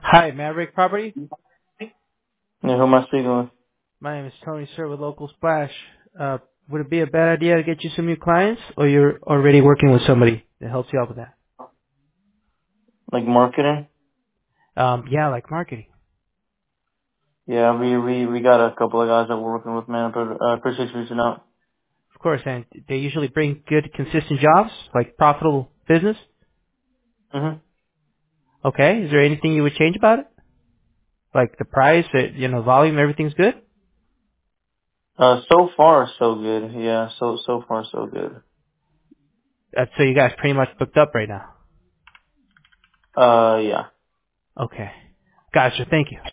Hi, Maverick Property. Yeah, who am I speaking with? My name is Tony, sir, with Local Splash. Would it be a bad idea to get you some new clients, or you're already working with somebody that helps you out with that? Like marketing? Yeah, like marketing. Yeah, we got a couple of guys that we're working with, man. But appreciate you reaching out. Of course, and they usually bring good, consistent jobs, like profitable business. Mhm. Okay, is there anything you would change about it? Like the price, volume, everything's good? So far so good. Yeah, so far so good. So you guys pretty much booked up right now. Yeah. Okay. Gotcha, thank you.